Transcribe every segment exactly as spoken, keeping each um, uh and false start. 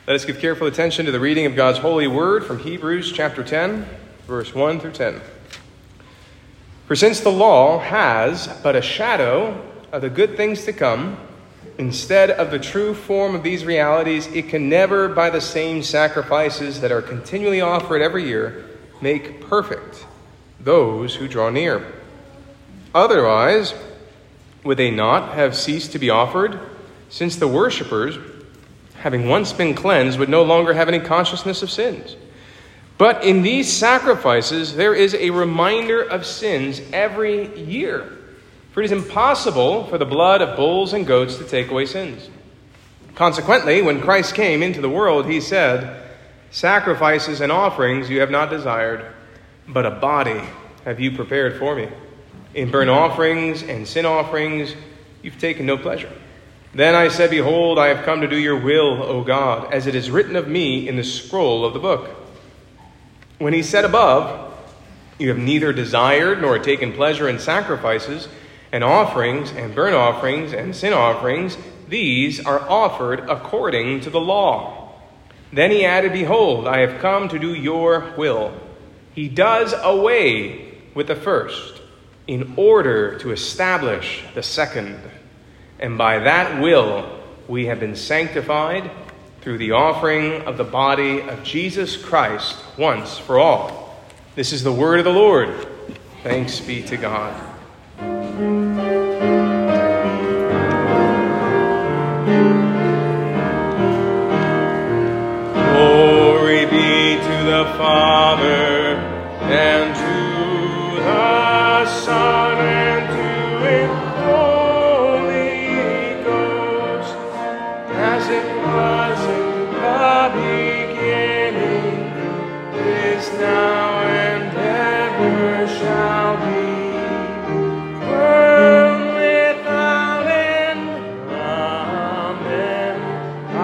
Let us give careful attention to the reading of God's holy word from Hebrews chapter ten, verse one through ten. For since the law has but a shadow of the good things to come, instead of the true form of these realities, it can never, by the same sacrifices that are continually offered every year, make perfect those who draw near. Otherwise, would they not have ceased to be offered, since the worshippers, having once been cleansed, would no longer have any consciousness of sins? But in these sacrifices, there is a reminder of sins every year. For it is impossible for the blood of bulls and goats to take away sins. Consequently, when Christ came into the world, he said, "Sacrifices and offerings you have not desired, but a body have you prepared for me. In burnt offerings and sin offerings you've taken no pleasure." Then I said, "Behold, I have come to do your will, O God, as it is written of me in the scroll of the book." When he said above, "You have neither desired nor taken pleasure in sacrifices and offerings and burnt offerings and sin offerings, these are offered according to the law." Then he added, "Behold, I have come to do your will." He does away with the first in order to establish the second. And by that will we have been sanctified through the offering of the body of Jesus Christ once for all. This is the word of the Lord. Thanks be to God. Glory be to the Father, and to the Son, and to the Holy Ghost, as it was in the beginning, is now, and ever shall be, world without end. Amen.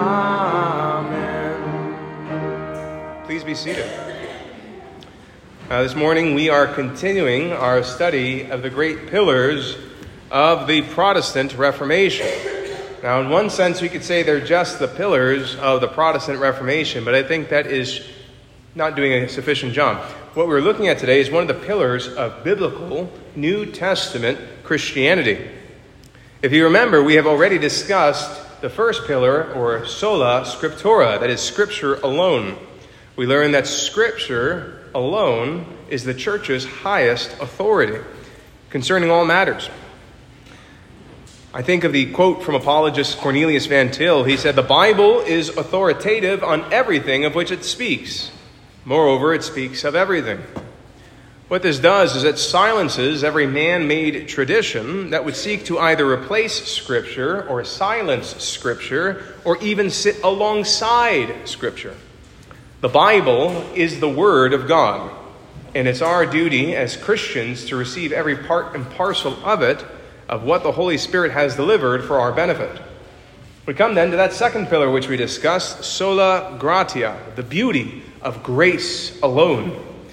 Amen. Please be seated. Uh, this morning we are continuing our study of the great pillars of the Protestant Reformation. Now, in one sense, we could say they're just the pillars of the Protestant Reformation, but I think that is not doing a sufficient job. What we're looking at today is one of the pillars of biblical New Testament Christianity. If you remember, we have already discussed the first pillar, or sola scriptura, that is Scripture alone. We learned that Scripture alone is the church's highest authority concerning all matters. I think of the quote from apologist Cornelius Van Til. He said, "The Bible is authoritative on everything of which it speaks. Moreover, it speaks of everything." What this does is it silences every man-made tradition that would seek to either replace Scripture or silence Scripture or even sit alongside Scripture. The Bible is the Word of God, and it's our duty as Christians to receive every part and parcel of it, of what the Holy Spirit has delivered for our benefit. We come then to that second pillar which we discussed, sola gratia, the beauty of grace alone.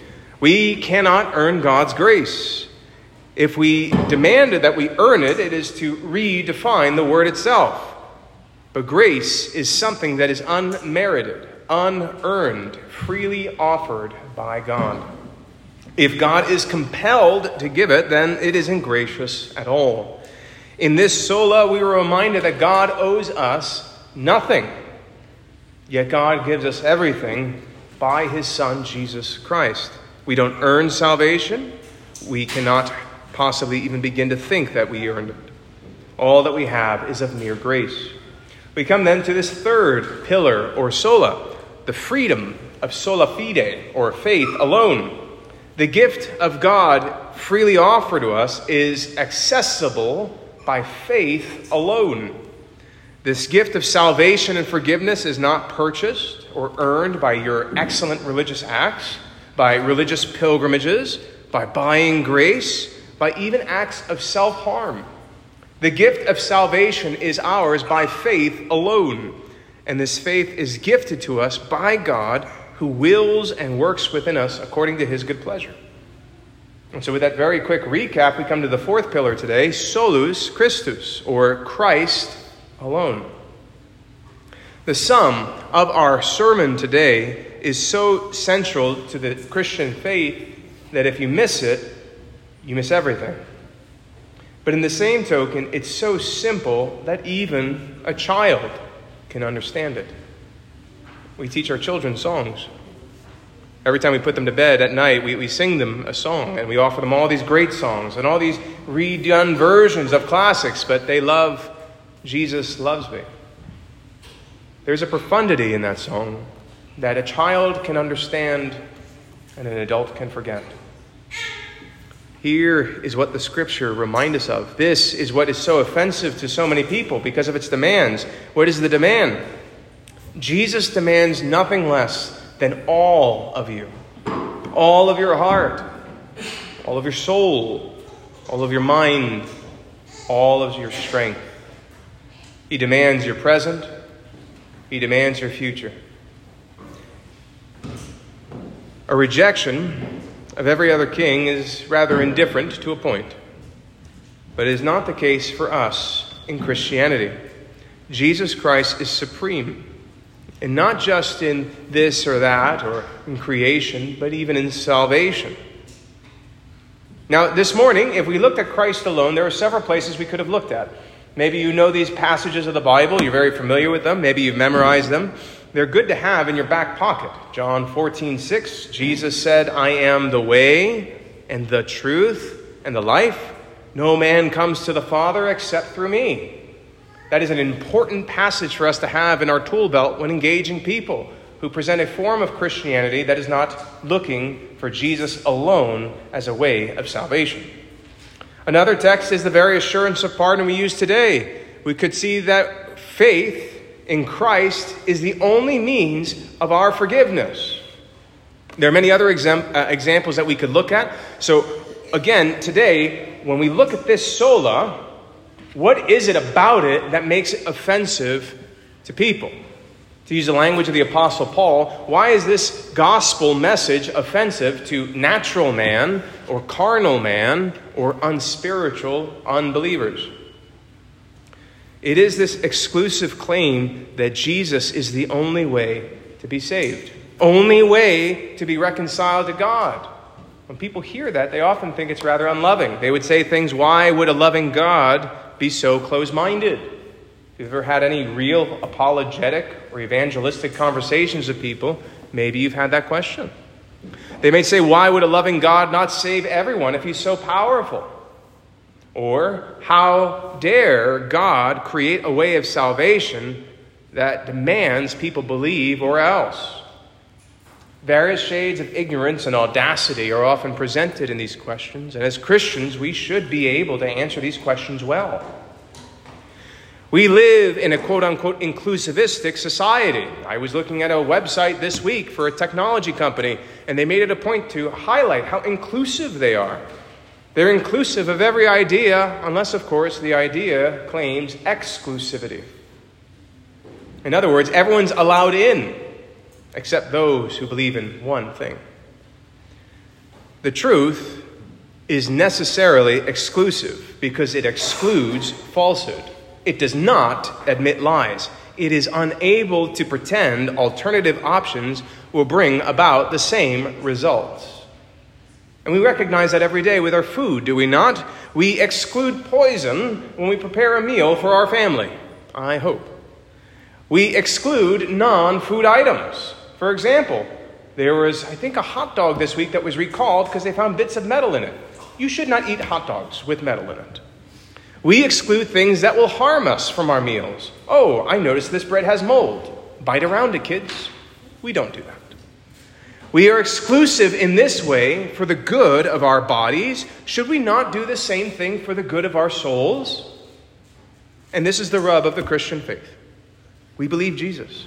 We cannot earn God's grace. If we demanded that we earn it, it is to redefine the word itself. But grace is something that is unmerited, unearned, freely offered by God. If God is compelled to give it, then it isn't gracious at all. In this sola, we were reminded that God owes us nothing. Yet God gives us everything by his Son, Jesus Christ. We don't earn salvation. We cannot possibly even begin to think that we earned it. All that we have is of mere grace. We come then to this third pillar, or sola, the freedom of sola fide, or faith alone. The gift of God freely offered to us is accessible by faith alone. This gift of salvation and forgiveness is not purchased or earned by your excellent religious acts, by religious pilgrimages, by buying grace, by even acts of self-harm. The gift of salvation is ours by faith alone, and this faith is gifted to us by God, who wills and works within us according to his good pleasure. And so with that very quick recap, we come to the fourth pillar today, solus Christus, or Christ alone. The sum of our sermon today is so central to the Christian faith that if you miss it, you miss everything. But in the same token, it's so simple that even a child can understand it. We teach our children songs. Every time we put them to bed at night, we, we sing them a song, and we offer them all these great songs and all these redone versions of classics, but they love Jesus Loves Me. There's a profundity in that song that a child can understand and an adult can forget. Here is what the Scripture reminds us of. This is what is so offensive to so many people because of its demands. What is the demand? Jesus demands nothing less than all of you. All of your heart, all of your soul, all of your mind, all of your strength. He demands your present. He demands your future. A rejection of every other king is rather indifferent to a point. But it is not the case for us in Christianity. Jesus Christ is supreme. And not just in this or that or in creation, but even in salvation. Now, this morning, if we looked at Christ alone, there are several places we could have looked at. Maybe you know these passages of the Bible. You're very familiar with them. Maybe you've memorized them. They're good to have in your back pocket. John fourteen six, Jesus said, I am the way and the truth and the life. No man comes to the Father except through me. That is an important passage for us to have in our tool belt when engaging people who present a form of Christianity that is not looking for Jesus alone as a way of salvation. Another text is the very assurance of pardon we use today. We could see that faith in Christ is the only means of our forgiveness. There are many other exam- uh, examples that we could look at. So again, today, when we look at this sola, what is it about it that makes it offensive to people? To use the language of the Apostle Paul, why is this gospel message offensive to natural man or carnal man or unspiritual unbelievers? It is this exclusive claim that Jesus is the only way to be saved, only way to be reconciled to God. When people hear that, they often think it's rather unloving. They would say things, why would a loving God be so close-minded? If you've ever had any real apologetic or evangelistic conversations with people, maybe you've had that question. They may say, why would a loving God not save everyone if he's so powerful? Or, how dare God create a way of salvation that demands people believe or else? Various shades of ignorance and audacity are often presented in these questions, and as Christians, we should be able to answer these questions well. We live in a quote-unquote inclusivistic society. I was looking at a website this week for a technology company, and they made it a point to highlight how inclusive they are. They're inclusive of every idea, unless, of course, the idea claims exclusivity. In other words, everyone's allowed in, except those who believe in one thing. The truth is necessarily exclusive because it excludes falsehood. It does not admit lies. It is unable to pretend alternative options will bring about the same results. And we recognize that every day with our food, do we not? We exclude poison when we prepare a meal for our family, I hope. We exclude non-food items. For example, there was, I think, a hot dog this week that was recalled because they found bits of metal in it. You should not eat hot dogs with metal in it. We exclude things that will harm us from our meals. Oh, I noticed this bread has mold. Bite around it, kids. We don't do that. We are exclusive in this way for the good of our bodies. Should we not do the same thing for the good of our souls? And this is the rub of the Christian faith. We believe Jesus.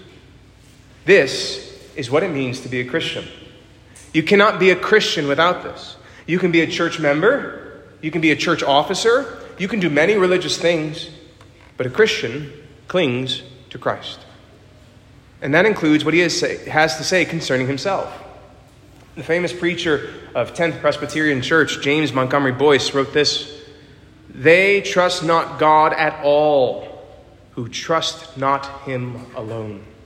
This is what it means to be a Christian. You cannot be a Christian without this. You can be a church member. You can be a church officer. You can do many religious things. But a Christian clings to Christ. And that includes what he has, say, has to say concerning himself. The famous preacher of tenth Presbyterian Church, James Montgomery Boyce, wrote this: "They trust not God at all, who trust not him alone."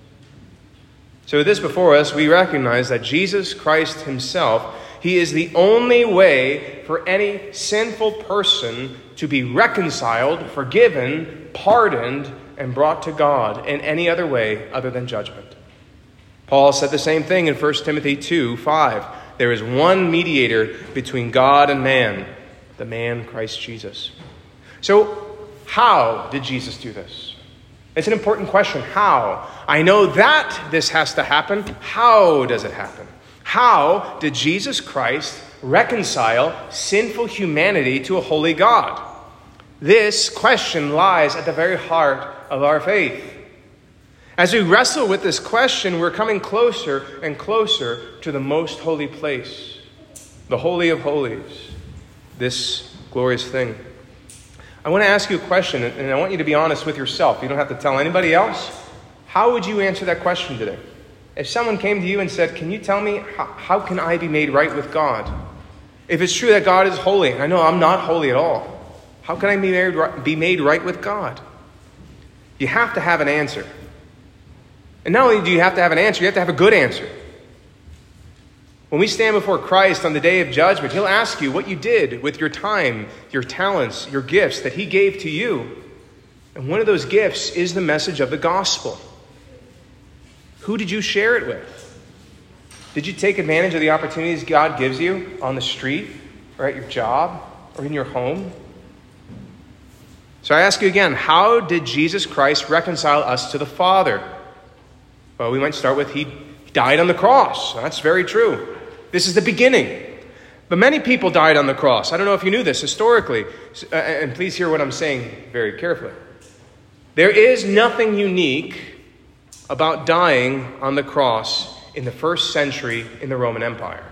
So with this before us, we recognize that Jesus Christ himself, he is the only way for any sinful person to be reconciled, forgiven, pardoned, and brought to God in any other way other than judgment. Paul said the same thing in First Timothy two five. There is one mediator between God and man, the man Christ Jesus. So how did Jesus do this? It's an important question. How? I know that this has to happen. How does it happen? How did Jesus Christ reconcile sinful humanity to a holy God? This question lies at the very heart of our faith. As we wrestle with this question, we're coming closer and closer to the most holy place, the Holy of Holies, this glorious thing. I want to ask you a question, and I want you to be honest with yourself. You don't have to tell anybody else. How would you answer that question today? If someone came to you and said, can you tell me, how, how can I be made right with God? If it's true that God is holy, and I know I'm not holy at all, how can I be made, be made right with God? You have to have an answer. And not only do you have to have an answer, you have to have a good answer. When we stand before Christ on the day of judgment, he'll ask you what you did with your time, your talents, your gifts that he gave to you. And one of those gifts is the message of the gospel. Who did you share it with? Did you take advantage of the opportunities God gives you on the street or at your job or in your home? So I ask you again, how did Jesus Christ reconcile us to the Father? Well, we might start with he died on the cross. That's very true. This is the beginning. But many people died on the cross. I don't know if you knew this historically. And please hear what I'm saying very carefully. There is nothing unique about dying on the cross in the first century in the Roman Empire.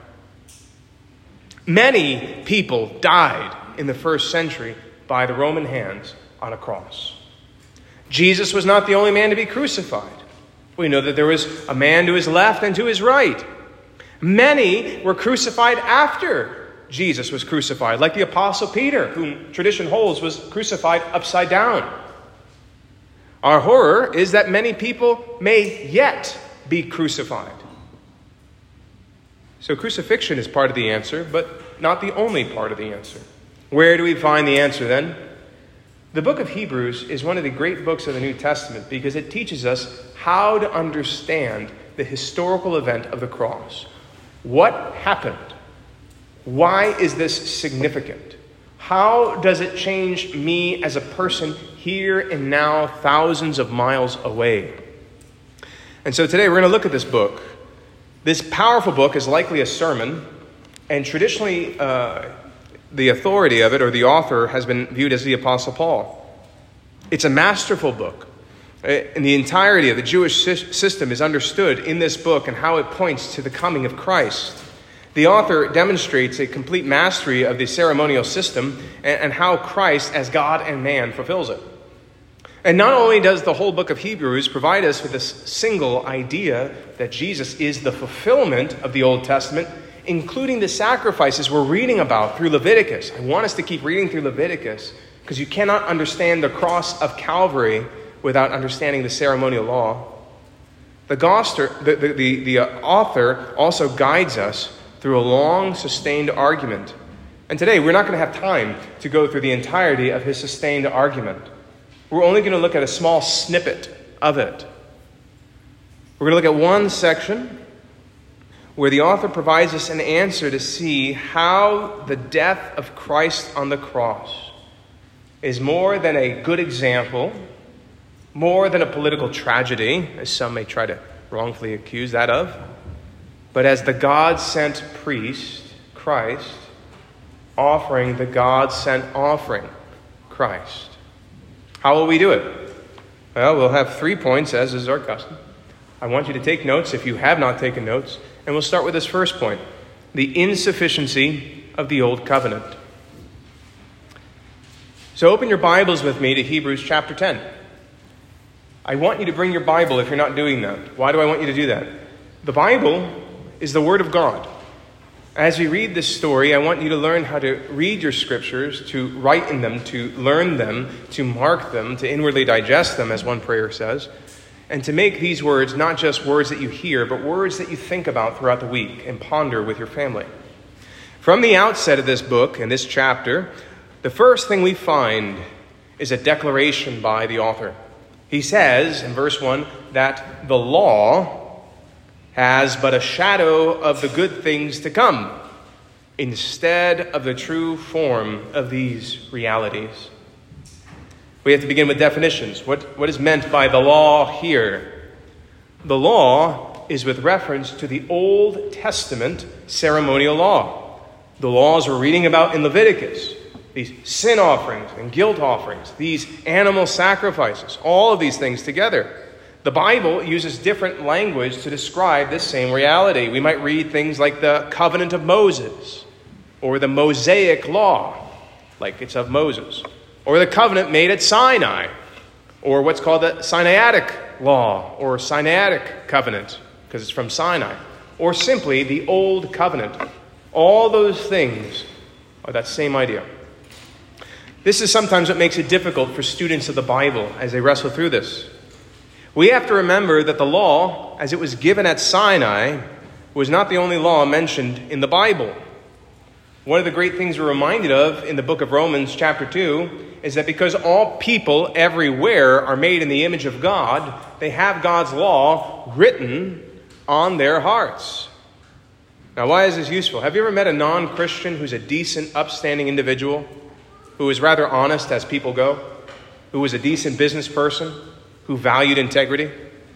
Many people died in the first century by the Roman hands on a cross. Jesus was not the only man to be crucified. We know that there was a man to his left and to his right. Many were crucified after Jesus was crucified, like the Apostle Peter, whom tradition holds was crucified upside down. Our horror is that many people may yet be crucified. So crucifixion is part of the answer, but not the only part of the answer. Where do we find the answer then? The book of Hebrews is one of the great books of the New Testament because it teaches us how to understand the historical event of the cross. What happened? Why is this significant? How does it change me as a person here and now, thousands of miles away? And so today we're going to look at this book. This powerful book is likely a sermon, and traditionally uh, the authority of it, or the author, has been viewed as the Apostle Paul. It's a masterful book. And the entirety of the Jewish system is understood in this book and how it points to the coming of Christ. The author demonstrates a complete mastery of the ceremonial system and how Christ, as God and man, fulfills it. And not only does the whole book of Hebrews provide us with this single idea that Jesus is the fulfillment of the Old Testament, including the sacrifices we're reading about through Leviticus. I want us to keep reading through Leviticus because you cannot understand the cross of Calvary without understanding the ceremonial law. The, goster, the, the, the, the author also guides us through a long, sustained argument. And today, we're not going to have time to go through the entirety of his sustained argument. We're only going to look at a small snippet of it. We're going to look at one section where the author provides us an answer to see how the death of Christ on the cross is more than a good example, more than a political tragedy, as some may try to wrongfully accuse that of, but as the God-sent priest, Christ, offering the God-sent offering, Christ. How will we do it? Well, we'll have three points, as is our custom. I want you to take notes if you have not taken notes, and we'll start with this first point, the insufficiency of the Old Covenant. So open your Bibles with me to Hebrews chapter ten. I want you to bring your Bible if you're not doing that. Why do I want you to do that? The Bible is the Word of God. As we read this story, I want you to learn how to read your scriptures, to write in them, to learn them, to mark them, to inwardly digest them, as one prayer says. and to make these words not just words that you hear, but words that you think about throughout the week and ponder with your family. From the outset of this book and this chapter, the first thing we find is a declaration by the author. He says in verse one that the law has but a shadow of the good things to come, instead of the true form of these realities. We have to begin with definitions. What, what is meant by the law here? The law is with reference to the Old Testament ceremonial law. The laws we're reading about in Leviticus, these sin offerings and guilt offerings, these animal sacrifices, all of these things together. The Bible uses different language to describe this same reality. We might read things like the covenant of Moses, or the Mosaic law, like it's of Moses, or the covenant made at Sinai, or what's called the Sinaitic law, or Sinaitic covenant, because it's from Sinai, or simply the Old Covenant. All those things are that same idea. This is sometimes what makes it difficult for students of the Bible as they wrestle through this. We have to remember that the law, as it was given at Sinai, was not the only law mentioned in the Bible. One of the great things we're reminded of in the book of Romans chapter two is that because all people everywhere are made in the image of God, they have God's law written on their hearts. Now, why is this useful? Have you ever met a non-Christian who's a decent, upstanding individual, who is rather honest as people go, who was a decent business person, who valued integrity?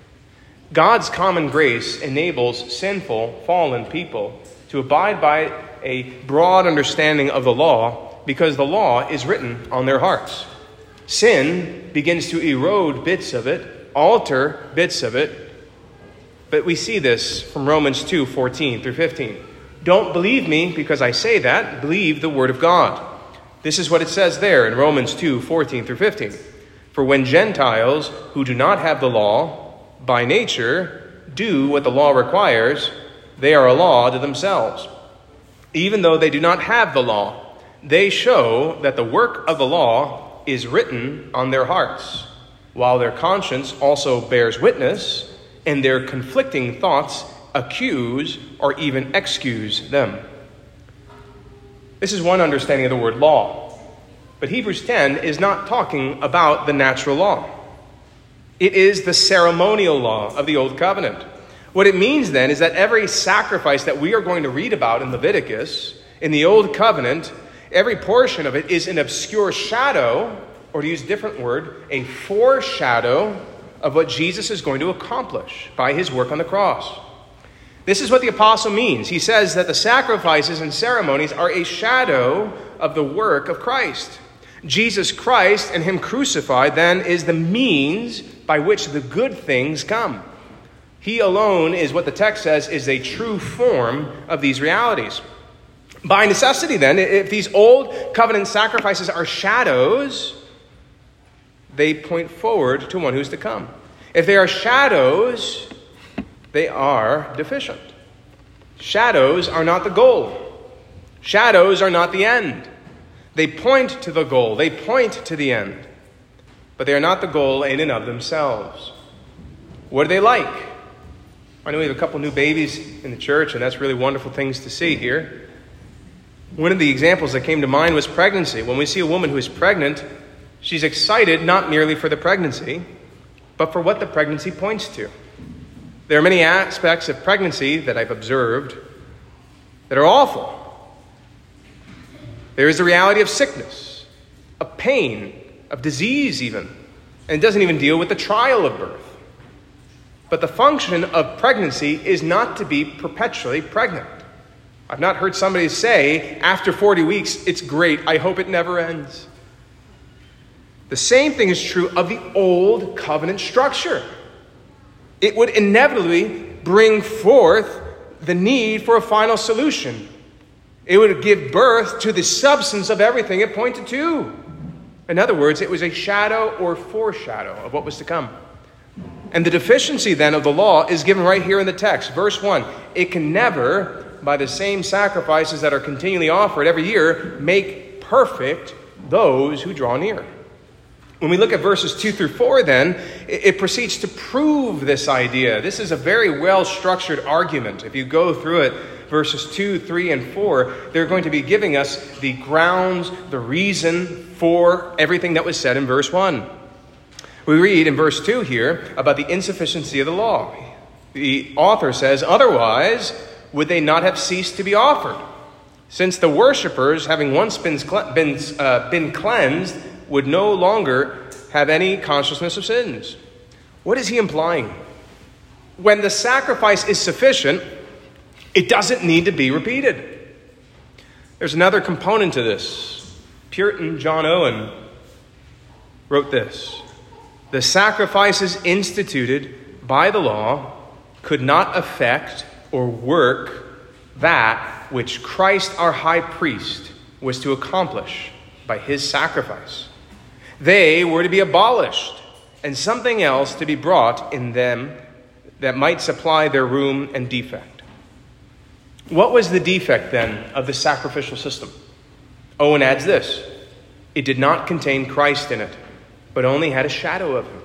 God's common grace enables sinful, fallen people to abide by a broad understanding of the law because the law is written on their hearts. Sin begins to erode bits of it, alter bits of it, but we see this from Romans two, fourteen through fifteen. Don't believe me because I say that, believe the word of God. This is what it says there in Romans two, fourteen through fifteen. For when Gentiles who do not have the law, by nature, do what the law requires, they are a law to themselves. Even though they do not have the law, they show that the work of the law is written on their hearts, while their conscience also bears witness, and their conflicting thoughts accuse or even excuse them. This is one understanding of the word law. But Hebrews ten is not talking about the natural law. It is the ceremonial law of the Old Covenant. What it means then is that every sacrifice that we are going to read about in Leviticus, in the Old Covenant, every portion of it is an obscure shadow, or to use a different word, a foreshadow of what Jesus is going to accomplish by his work on the cross. This is what the apostle means. He says that the sacrifices and ceremonies are a shadow of the work of Christ. Jesus Christ and him crucified then is the means by which the good things come. He alone is what the text says is a true form of these realities. By necessity then, if these old covenant sacrifices are shadows, they point forward to one who's to come. If they are shadows, they are deficient. Shadows are not the goal. Shadows are not the end. They point to the goal. They point to the end. But they are not the goal in and of themselves. What are they like? I know we have a couple new babies in the church, and that's really wonderful things to see here. One of the examples that came to mind was pregnancy. When we see a woman who is pregnant, she's excited not merely for the pregnancy, but for what the pregnancy points to. There are many aspects of pregnancy that I've observed that are awful. There is the reality of sickness, of pain, of disease even, and it doesn't even deal with the trial of birth. But the function of pregnancy is not to be perpetually pregnant. I've not heard somebody say, after forty weeks, it's great, I hope it never ends. The same thing is true of the old covenant structure. It would inevitably bring forth the need for a final solution. It would give birth to the substance of everything it pointed to. In other words, it was a shadow or foreshadow of what was to come. And the deficiency then of the law is given right here in the text. Verse one, it can never, by the same sacrifices that are continually offered every year, make perfect those who draw near. When we look at verses two through four, then, it proceeds to prove this idea. This is a very well-structured argument. If you go through it, verses two, three, and four, they're going to be giving us the grounds, the reason for everything that was said in verse one. We read in verse two here about the insufficiency of the law. The author says, otherwise, would they not have ceased to be offered? Since the worshippers, having once been, been, uh, been cleansed, would no longer have any consciousness of sins. What is he implying? When the sacrifice is sufficient, it doesn't need to be repeated. There's another component to this. Puritan John Owen wrote this: the sacrifices instituted by the law could not affect or work that which Christ our high priest was to accomplish by his sacrifice. They were to be abolished, and something else to be brought in them that might supply their room and defect. What was the defect, then, of the sacrificial system? Owen adds this: it did not contain Christ in it, but only had a shadow of him.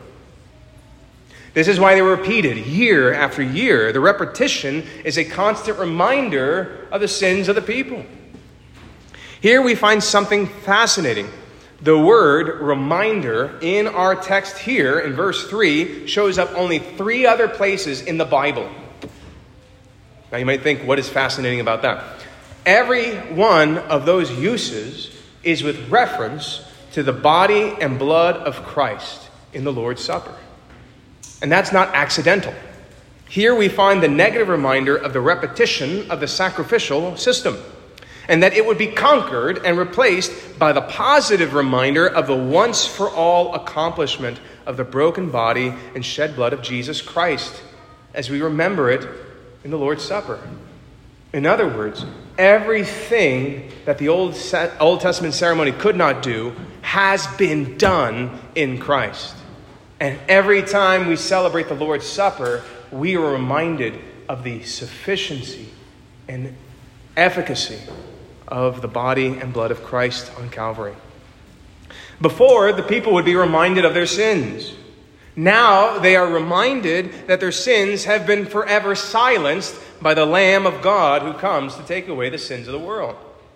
This is why they were repeated year after year. The repetition is a constant reminder of the sins of the people. Here we find something fascinating. The word reminder in our text here in verse three shows up only three other places in the Bible. Now you might think, what is fascinating about that? Every one of those uses is with reference to the body and blood of Christ in the Lord's Supper. And that's not accidental. Here we find the negative reminder of the repetition of the sacrificial system, and that it would be conquered and replaced by the positive reminder of the once-for-all accomplishment of the broken body and shed blood of Jesus Christ, as we remember it in the Lord's Supper. In other words, everything that the Old Old Testament ceremony could not do has been done in Christ. And every time we celebrate the Lord's Supper, we are reminded of the sufficiency and efficacy of the body and blood of Christ on Calvary. Before, the people would be reminded of their sins. Now they are reminded that their sins have been forever silenced by the Lamb of God who comes to take away the sins of the world.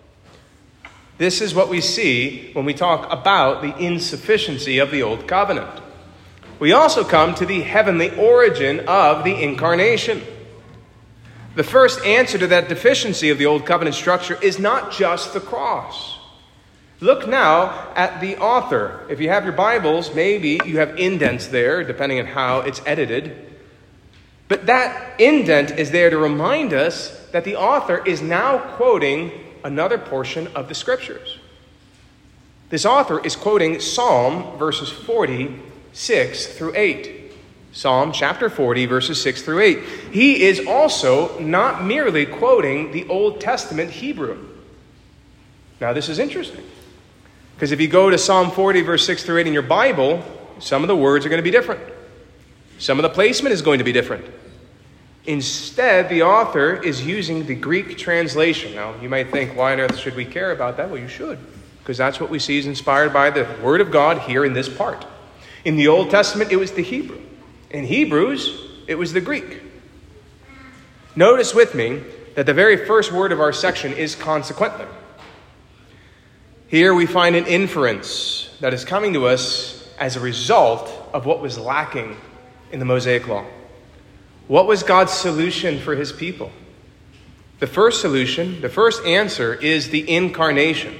This is what we see when we talk about the insufficiency of the Old Covenant. We also come to the heavenly origin of the incarnation. The first answer to that deficiency of the Old Covenant structure is not just the cross. Look now at the author. If you have your Bibles, maybe you have indents there, depending on how it's edited. But that indent is there to remind us that the author is now quoting another portion of the Scriptures. This author is quoting Psalm verses forty-six through eight. Psalm chapter forty, verses six through eight. He is also not merely quoting the Old Testament Hebrew. Now, this is interesting, because if you go to Psalm forty, verse six through eight in your Bible, some of the words are going to be different. Some of the placement is going to be different. Instead, the author is using the Greek translation. Now, you might think, why on earth should we care about that? Well, you should, because that's what we see is inspired by the Word of God here in this part. In the Old Testament, it was the Hebrew. In Hebrews, it was the Greek. Notice with me that the very first word of our section is consequently. Here we find an inference that is coming to us as a result of what was lacking in the Mosaic Law. What was God's solution for his people? The first solution, the first answer is the incarnation.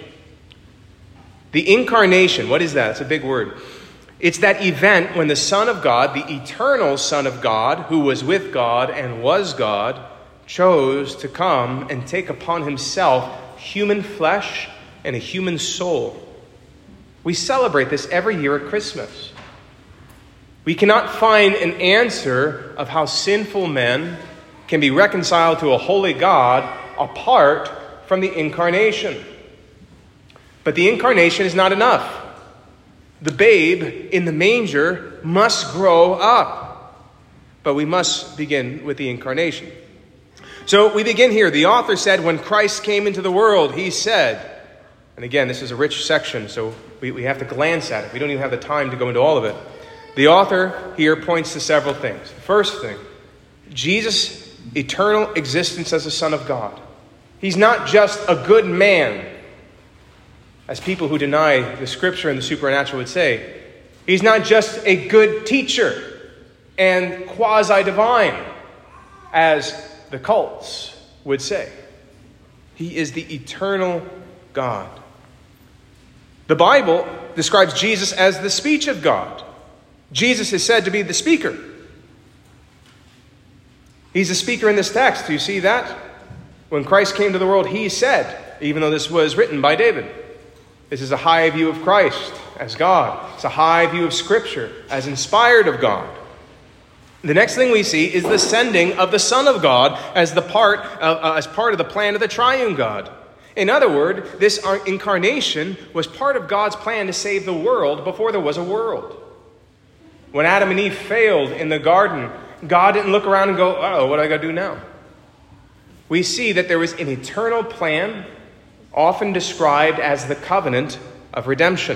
The incarnation, what is that? It's a big word. It's that event when the Son of God, the eternal Son of God, who was with God and was God, chose to come and take upon himself human flesh and a human soul. We celebrate this every year at Christmas. We cannot find an answer of how sinful men can be reconciled to a holy God apart from the incarnation. But the incarnation is not enough. The babe in the manger must grow up. But we must begin with the incarnation. So we begin here. The author said, when Christ came into the world, he said, and again, this is a rich section, so we, we have to glance at it. We don't even have the time to go into all of it. The author here points to several things. First thing, Jesus' eternal existence as the Son of God. He's not just a good man, as people who deny the Scripture and the supernatural would say. He's not just a good teacher and quasi-divine, as the cults would say. He is the eternal God. The Bible describes Jesus as the speech of God. Jesus is said to be the speaker. He's a speaker in this text. Do you see that? When Christ came to the world, he said, even though this was written by David, this is a high view of Christ as God. It's a high view of Scripture as inspired of God. The next thing we see is the sending of the Son of God as the part of, uh, as part of the plan of the triune God. In other words, this incarnation was part of God's plan to save the world before there was a world. When Adam and Eve failed in the garden, God didn't look around and go, "Oh, what do I got to do now?" We see that there was an eternal plan, often described as the covenant of redemption.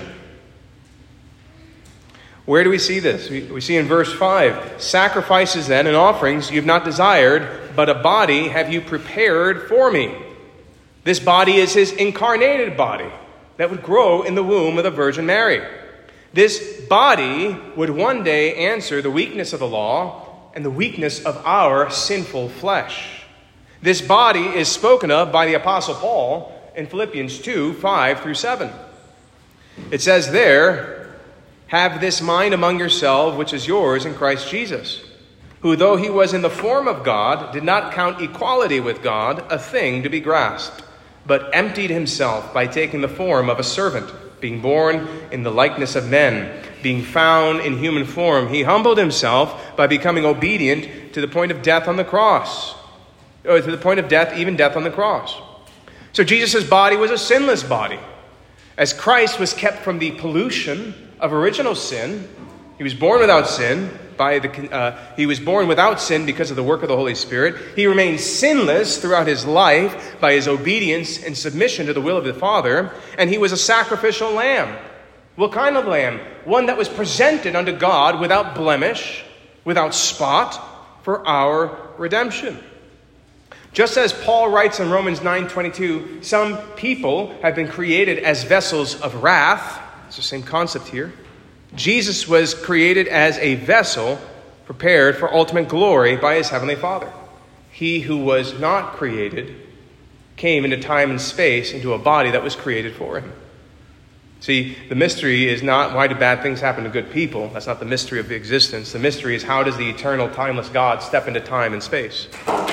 Where do we see this? We, we see in verse five, "Sacrifices then and offerings you have not desired, but a body have you prepared for me." This body is his incarnated body that would grow in the womb of the Virgin Mary. This body would one day answer the weakness of the law and the weakness of our sinful flesh. This body is spoken of by the Apostle Paul in Philippians two, five through seven. It says there, "Have this mind among yourselves, which is yours in Christ Jesus, who though he was in the form of God, did not count equality with God a thing to be grasped, but emptied himself by taking the form of a servant, being born in the likeness of men, being found in human form. He humbled himself by becoming obedient to the point of death on the cross, or to the point of death, even death on the cross." So Jesus' body was a sinless body. As Christ was kept from the pollution of original sin, he was born without sin. By the uh, he was born without sin because of the work of the Holy Spirit. He remained sinless throughout his life by his obedience and submission to the will of the Father. And he was a sacrificial lamb. What kind of lamb? One that was presented unto God without blemish, without spot, for our redemption. Just as Paul writes in Romans nine twenty-two, some people have been created as vessels of wrath. It's the same concept here. Jesus was created as a vessel prepared for ultimate glory by his heavenly Father. He who was not created came into time and space into a body that was created for him. See, the mystery is not why do bad things happen to good people. That's not the mystery of the existence. The mystery is how does the eternal, timeless God step into time and space?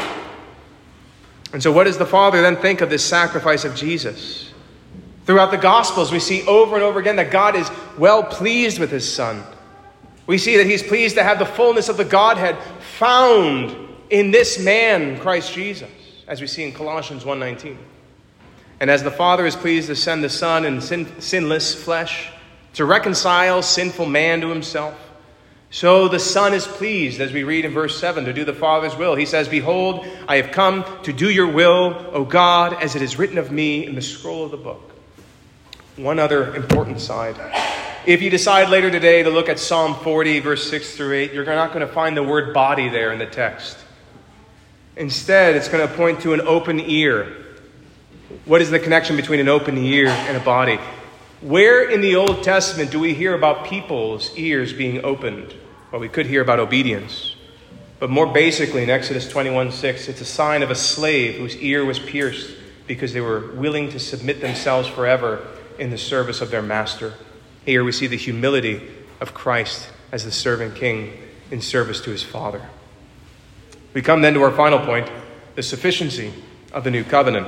And so what does the Father then think of this sacrifice of Jesus? Throughout the Gospels, we see over and over again that God is well pleased with his Son. We see that he's pleased to have the fullness of the Godhead found in this man, Christ Jesus, as we see in Colossians one nineteen. And as the Father is pleased to send the Son in sin, sinless flesh to reconcile sinful man to himself, so the Son is pleased, as we read in verse seven, to do the Father's will. He says, "Behold, I have come to do your will, O God, as it is written of me in the scroll of the book." One other important side. If you decide later today to look at Psalm forty, verse six through eight, you're not going to find the word body there in the text. Instead, it's going to point to an open ear. What is the connection between an open ear and a body? Where in the Old Testament do we hear about people's ears being opened? Well, we could hear about obedience. But more basically, in Exodus twenty-one six, it's a sign of a slave whose ear was pierced because they were willing to submit themselves forever in the service of their master. Here we see the humility of Christ as the servant king in service to his Father. We come then to our final point, the sufficiency of the new covenant.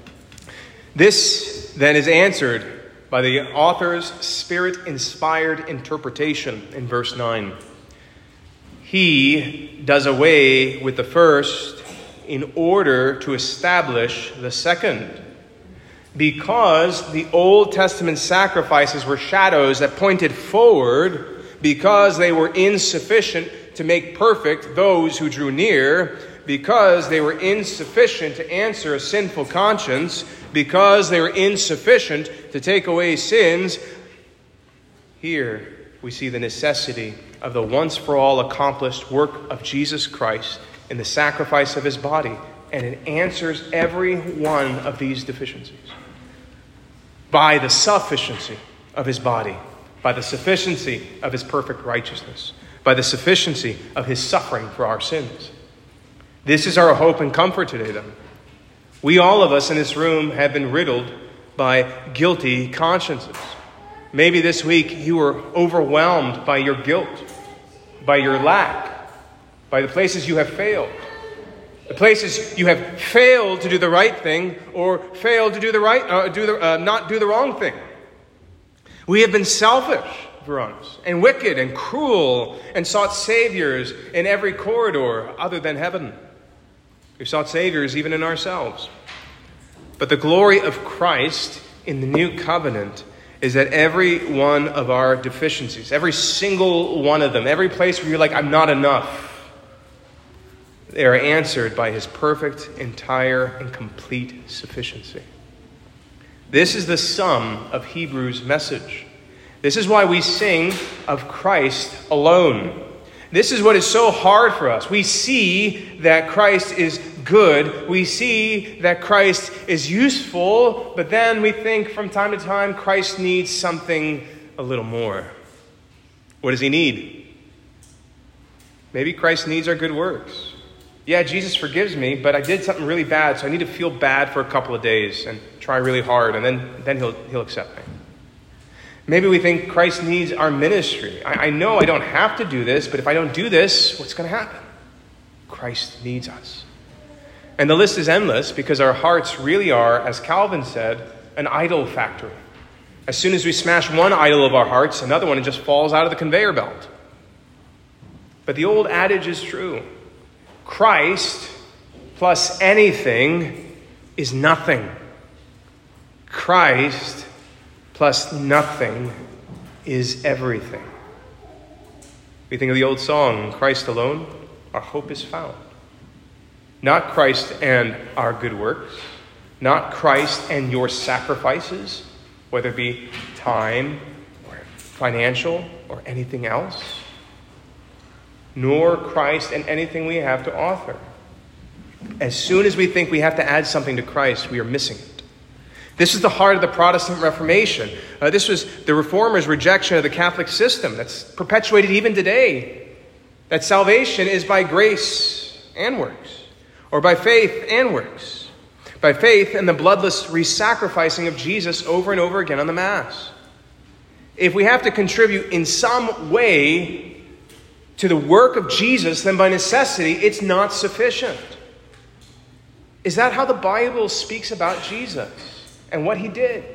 This then is answered by the author's Spirit-inspired interpretation in verse nine. He does away with the first in order to establish the second. Because the Old Testament sacrifices were shadows that pointed forward, because they were insufficient to make perfect those who drew near, because they were insufficient to answer a sinful conscience, because they were insufficient to take away sins, Here we see the necessity of the once-for-all accomplished work of Jesus Christ in the sacrifice of his body, and it answers every one of these deficiencies. By the sufficiency of his body, by the sufficiency of his perfect righteousness, by the sufficiency of his suffering for our sins. This is our hope and comfort today, then. We, all of us in this room, have been riddled by guilty consciences. Maybe this week you were overwhelmed by your guilt, by your lack, by the places you have failed. The places you have failed to do the right thing or failed to do the right, uh, do the, uh, not do the wrong thing. We have been selfish, Veronis, and wicked and cruel, and sought saviors in every corridor other than heaven. We've sought saviors even in ourselves. But the glory of Christ in the new covenant is that every one of our deficiencies, every single one of them, every place where you're like, I'm not enough, they are answered by his perfect, entire, and complete sufficiency. This is the sum of Hebrews' message. This is why we sing of Christ alone. This is what is so hard for us. We see that Christ is good. We see that Christ is useful, but then we think from time to time Christ needs something a little more. What does he need? Maybe Christ needs our good works. Yeah, Jesus forgives me, but I did something really bad, so I need to feel bad for a couple of days and try really hard, and then, then he'll, he'll accept me. Maybe we think Christ needs our ministry. I, I know I don't have to do this, but if I don't do this, what's going to happen? Christ needs us. And the list is endless because our hearts really are, as Calvin said, an idol factory. As soon as we smash one idol of our hearts, another one just falls out of the conveyor belt. But the old adage is true. Christ plus anything is nothing. Christ plus nothing is everything. We think of the old song, Christ alone, our hope is found. Not Christ and our good works, not Christ and your sacrifices, whether it be time or financial or anything else, nor Christ and anything we have to offer. As soon as we think we have to add something to Christ, we are missing it. This is the heart of the Protestant Reformation. Uh, this was the Reformers' rejection of the Catholic system that's perpetuated even today. That salvation is by grace and works, or by faith and works. By faith and the bloodless re-sacrificing of Jesus over and over again on the Mass. If we have to contribute in some way to the work of Jesus, then by necessity, it's not sufficient. Is that how the Bible speaks about Jesus and what he did?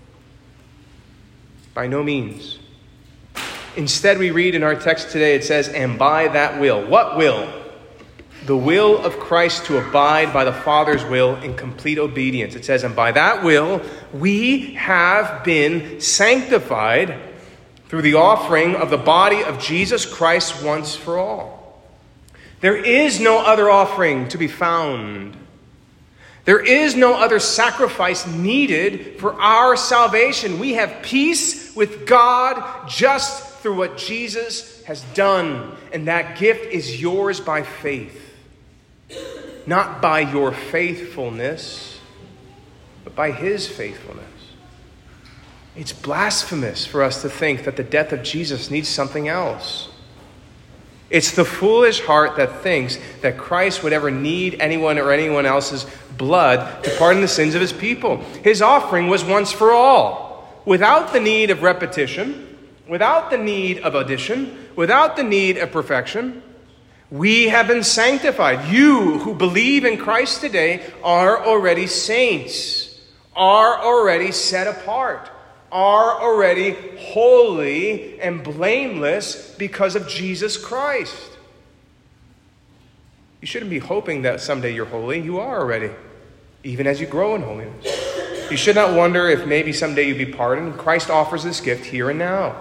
By no means. Instead, we read in our text today, it says, and by that will. What will? The will of Christ to abide by the Father's will in complete obedience. It says, and by that will, we have been sanctified through the offering of the body of Jesus Christ once for all. There is no other offering to be found. There is no other sacrifice needed for our salvation. We have peace with God just through what Jesus has done. And that gift is yours by faith. Not by your faithfulness, but by his faithfulness. It's blasphemous for us to think that the death of Jesus needs something else. It's the foolish heart that thinks that Christ would ever need anyone or anyone else's blood to pardon the sins of his people. His offering was once for all, without the need of repetition, without the need of addition, without the need of perfection. We have been sanctified. You who believe in Christ today are already saints, are already set apart, are already holy and blameless because of Jesus Christ. You shouldn't be hoping that someday you're holy. You are already, even as you grow in holiness. You should not wonder if maybe someday you'll be pardoned. Christ offers this gift here and now.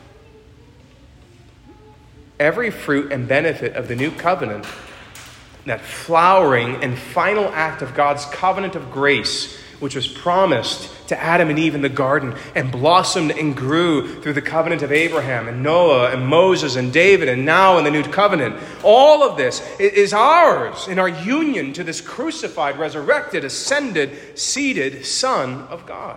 Every fruit and benefit of the new covenant, that flowering and final act of God's covenant of grace, which was promised to Adam and Eve in the garden and blossomed and grew through the covenant of Abraham and Noah and Moses and David and now in the new covenant. All of this is ours in our union to this crucified, resurrected, ascended, seated Son of God.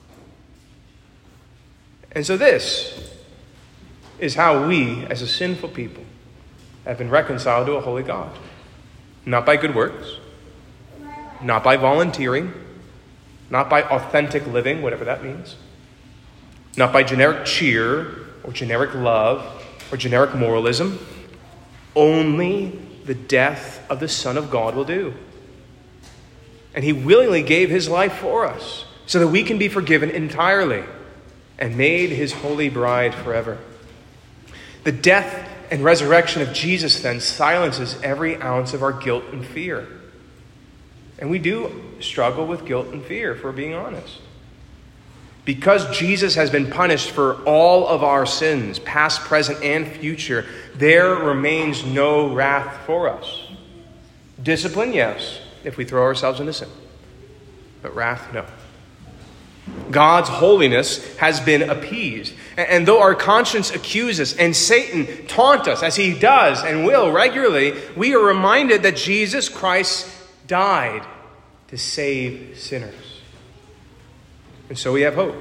And so this is how we, as a sinful people, have been reconciled to a holy God. Not by good works, not by volunteering, not by authentic living, whatever that means, not by generic cheer or generic love or generic moralism. Only the death of the Son of God will do. And he willingly gave his life for us so that we can be forgiven entirely and made his holy bride forever. The death and resurrection of Jesus then silences every ounce of our guilt and fear. And we do struggle with guilt and fear, if we're being honest. Because Jesus has been punished for all of our sins, past, present, and future, there remains no wrath for us. Discipline, yes, if we throw ourselves into sin. But wrath, no. God's holiness has been appeased. And though our conscience accuses and Satan taunt us, as he does and will regularly, we are reminded that Jesus Christ died to save sinners. And so we have hope.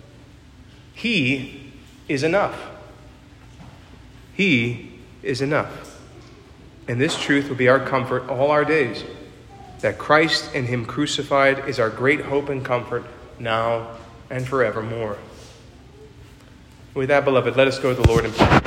He is enough. He is enough. And this truth will be our comfort all our days, that Christ and him crucified is our great hope and comfort now and forevermore. With that, beloved, let us go to the Lord in prayer.